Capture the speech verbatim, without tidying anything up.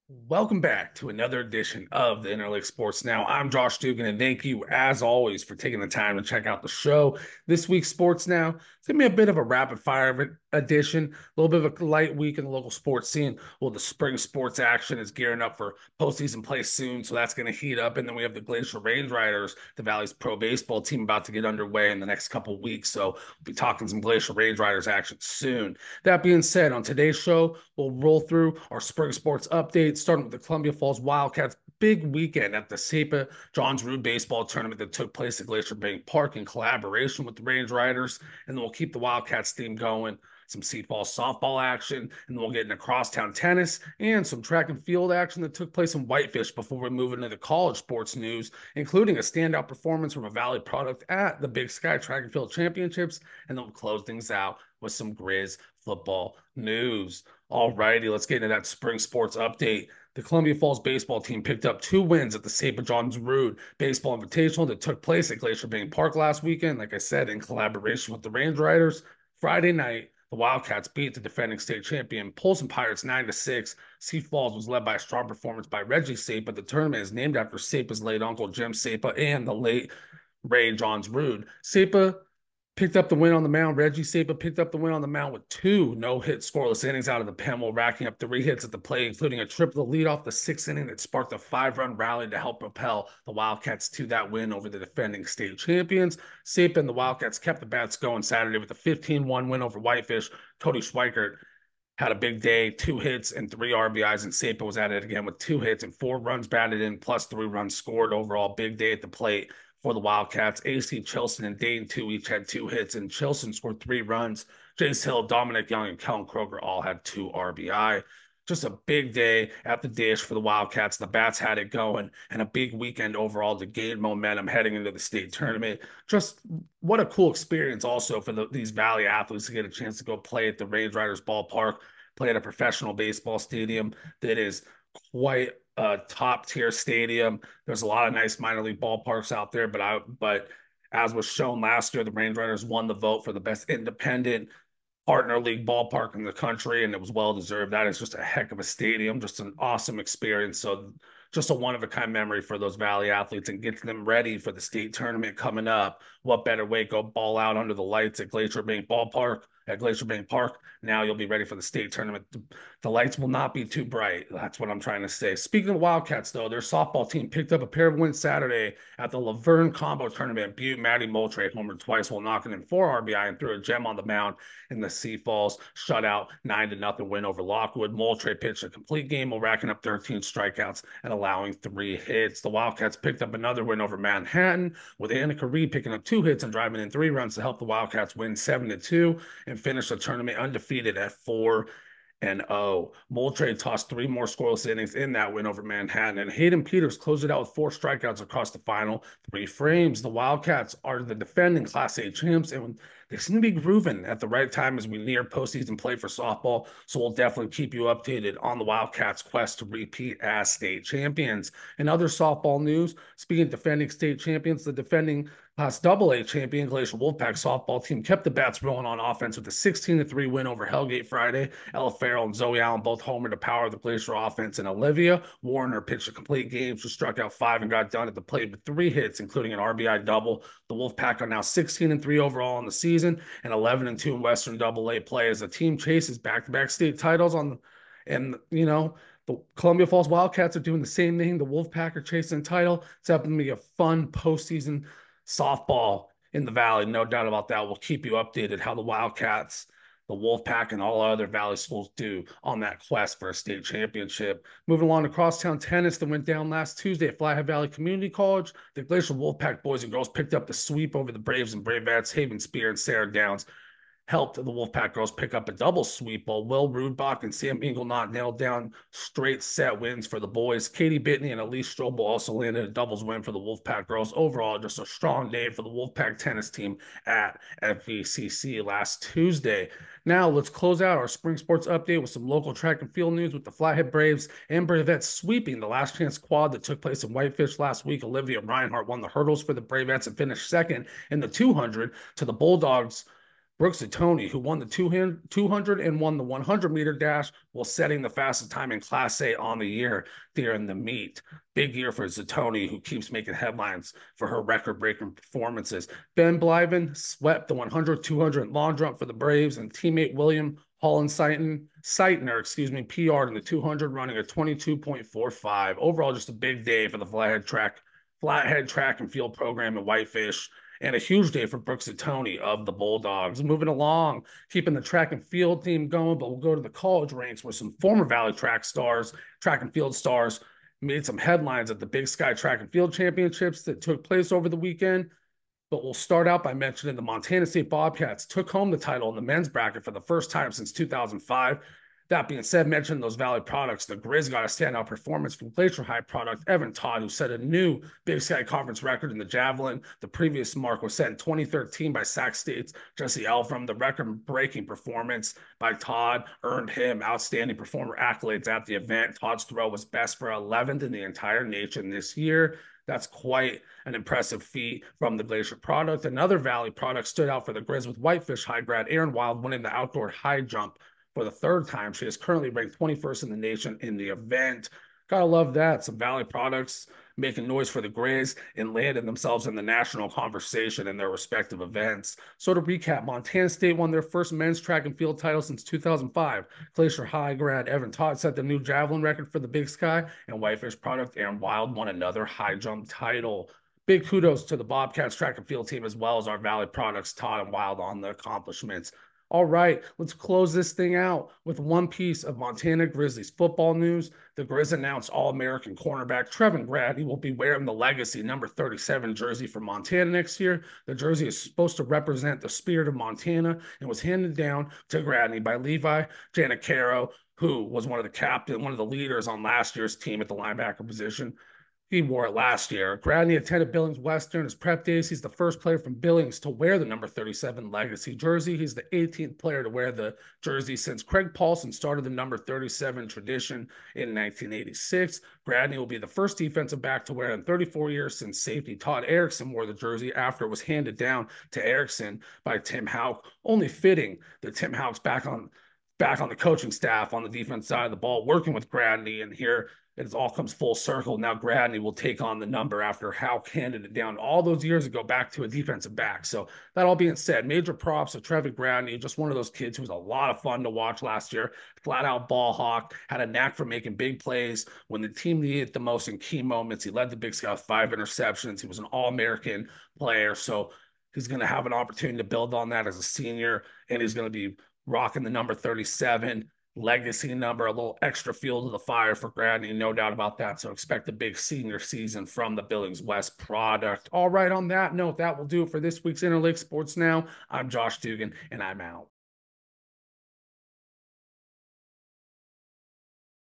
Welcome back to another edition of the Interlake Sports Now. I'm Josh Dugan, and thank you, as always, for taking the time to check out the show. This week's Sports Now, it's going to be a bit of a rapid fire edition, a little bit of a light week in the local sports scene. Well, the spring sports action is gearing up for postseason play soon, so that's going to heat up. And then we have the Glacier Range Riders, the Valley's pro baseball team, about to get underway in the next couple of weeks. So we'll be talking some Glacier Range Riders action soon. That being said, on today's show, we'll roll through our spring sports updates, starting with the Columbia Falls Wildcats big weekend at the SEPA Johns Rood baseball tournament that took place at Glacier Bank Park in collaboration with the Range Riders. And then we'll keep the Wildcats theme going. Some Sioux Falls softball action, and then we'll get into crosstown tennis and some track and field action that took place in Whitefish before we move into the college sports news, including a standout performance from a Valley product at the Big Sky Track and Field Championships. And then we'll close things out with some Grizz football news. All righty, let's get into that spring sports update. The Columbia Falls baseball team picked up two wins at the Saint John's Rood Baseball Invitational that took place at Glacier Bank Park last weekend. Like I said, in collaboration with the Range Riders. Friday night, the Wildcats beat the defending state champion Polson Pirates nine to six. Sioux Falls was led by a strong performance by Reggie Sapa. The tournament is named after Sapa's late uncle Jim Sapa and the late Ray Johns Rood. Sapa picked up the win on the mound. Reggie Sapa picked up the win on the mound with two no-hit scoreless innings out of the pen while racking up three hits at the plate, including a triple to lead off the sixth inning that sparked a five-run rally to help propel the Wildcats to that win over the defending state champions. Sapa and the Wildcats kept the bats going Saturday with a fifteen one win over Whitefish. Cody Schweikert had a big day, two hits and three R B Is, and Sapa was at it again with two hits and four runs batted in, plus three runs scored. Overall, big day at the plate for the Wildcats. A C Chilson and Dane two each had two hits, and Chilson scored three runs. Jace Hill, Dominic Young, and Kellen Kroger all had two R B I. Just a big day at the dish for the Wildcats. The Bats had it going, and a big weekend overall to gain momentum heading into the state tournament. Just what a cool experience also for the, these Valley athletes to get a chance to go play at the Range Riders ballpark, play at a professional baseball stadium that is quite a top tier stadium. There's a lot of nice minor league ballparks out there, but I but as was shown last year, the Range Riders won the vote for the best independent partner league ballpark in the country, and it was well deserved. That is just a heck of a stadium, just an awesome experience. So just a one of a kind memory for those Valley athletes and gets them ready for the state tournament coming up. What better way to go ball out under the lights at Glacier Bank Ballpark at Glacier Bank Park? Now you'll be ready for the state tournament. The lights will not be too bright. That's what I'm trying to say. Speaking of Wildcats, though, their softball team picked up a pair of wins Saturday at the Laverne Combo Tournament. Butte Maddie Moultrie homered twice while knocking in four R B I and threw a gem on the mound in the Sioux Falls shutout nine to nothing win over Lockwood. Moultrie pitched a complete game while racking up thirteen strikeouts and allowing three hits. The Wildcats picked up another win over Manhattan with Annika Reed picking up two hits and driving in three runs to help the Wildcats win seven to two and finish the tournament undefeated at four and oh. Moultrie tossed three more scoreless innings in that win over Manhattan, and Hayden Peters closed it out with four strikeouts across the final three frames. The Wildcats are the defending Class A champs, and they seem to be grooving at the right time as we near postseason play for softball. So we'll definitely keep you updated on the Wildcats' quest to repeat as state champions. In other softball news, speaking of defending state champions, the defending Class Double A champion Glacier Wolfpack softball team kept the bats rolling on offense with a sixteen to three win over Hellgate Friday. Ella Farrell and Zoe Allen both homered to power the Glacier offense, and Olivia Warner pitched a complete game. She struck out five and got done at the plate with three hits, including an R B I double. The Wolfpack are now sixteen and three overall in the season and eleven and two in Western Double A play as the team chases back-to-back state titles on, and you know. The Columbia Falls Wildcats are doing the same thing. The Wolfpack are chasing the title. It's happened to be a fun postseason softball in the Valley, no doubt about that. We'll keep you updated how the Wildcats, the Wolfpack, and all other Valley schools do on that quest for a state championship. Moving along to crosstown tennis that went down last Tuesday at Flathead Valley Community College. The Glacier Wolfpack boys and girls picked up the sweep over the Braves and Bravettes. Haven Spear and Sarah Downs helped the Wolfpack girls pick up a double sweep while Will Rudbach and Sam Inglenotte nailed down straight set wins for the boys. Katie Bittney and Elise Strobel also landed a doubles win for the Wolfpack girls. Overall, just a strong day for the Wolfpack tennis team at F V C C last Tuesday. Now let's close out our spring sports update with some local track and field news with the Flathead Braves and Bravettes sweeping the last chance quad that took place in Whitefish last week. Olivia Reinhardt won the hurdles for the Bravettes and finished second in the two hundred to the Bulldogs Brooks Atoni, who won the two hundred and won the one hundred meter dash while setting the fastest time in Class A on the year during the meet. Big year for Zatoni, who keeps making headlines for her record-breaking performances. Ben Blyven swept the one hundred, two hundred long jump for the Braves, and teammate William Holland Seitner, excuse me, P R'd in the two hundred, running a twenty-two point four five. Overall, just a big day for the Flathead track, Flathead track and field program in Whitefish, and a huge day for Brooks Atoni of the Bulldogs. Moving along, keeping the track and field theme going, but we'll go to the college ranks where some former Valley track stars, track and field stars, made some headlines at the Big Sky Track and Field Championships that took place over the weekend. But we'll start out by mentioning the Montana State Bobcats took home the title in the men's bracket for the first time since two thousand five. That being said, mentioning those Valley products, the Grizz got a standout performance from Glacier High product Evan Todd, who set a new Big Sky Conference record in the javelin. The previous mark was set in twenty thirteen by Sac State's Jesse Elfram. The record-breaking performance by Todd earned him outstanding performer accolades at the event. Todd's throw was best for eleventh in the entire nation this year. That's quite an impressive feat from the Glacier product. Another Valley product stood out for the Grizz with Whitefish High grad Aaron Wild winning the outdoor high jump for the third time. She is currently ranked twenty-first in the nation in the event. Gotta love that. Some Valley products making noise for the Grizz and landing themselves in the national conversation in their respective events. So to recap, Montana State won their first men's track and field title since two thousand five. Glacier High grad Evan Todd set the new javelin record for the Big Sky, and Whitefish product Aaron Wild won another high jump title. Big kudos to the Bobcats track and field team as well as our Valley products, Todd and Wild, on the accomplishments. All right, let's close this thing out with one piece of Montana Grizzlies football news. The Grizz announced All-American cornerback Trevin Gradney will be wearing the legacy number thirty-seven jersey for Montana next year. The jersey is supposed to represent the spirit of Montana and was handed down to Gradney by Levi Janicaro, who was one of the captain, one of the leaders on last year's team at the linebacker position. He wore it last year. Gradney attended Billings Western as prep days. He's the first player from Billings to wear the number thirty-seven legacy jersey. He's the eighteenth player to wear the jersey since Craig Paulson started the number thirty-seven tradition in nineteen eighty-six. Gradney will be the first defensive back to wear it in thirty-four years since safety Todd Erickson wore the jersey after it was handed down to Erickson by Tim Houck. Only fitting that Tim Houck's back on back on the coaching staff on the defense side of the ball, working with Gradney, and here it all comes full circle. Now Gradney will take on the number after Houck handed it down all those years ago back to a defensive back. So that all being said, major props to Trevin Gradney, just one of those kids who was a lot of fun to watch last year. Flat out ball hawk, had a knack for making big plays when the team needed it the most in key moments. He led the Big Sky with five interceptions. He was an All-American player. So he's going to have an opportunity to build on that as a senior, and he's going to be rocking the number thirty-seven. Legacy number, a little extra fuel to the fire for Gradney, no doubt about that. So expect a big senior season from the Billings West product. All right, on that note, that will do it for this week's Interlake Sports Now. I'm Josh Dugan, and I'm out.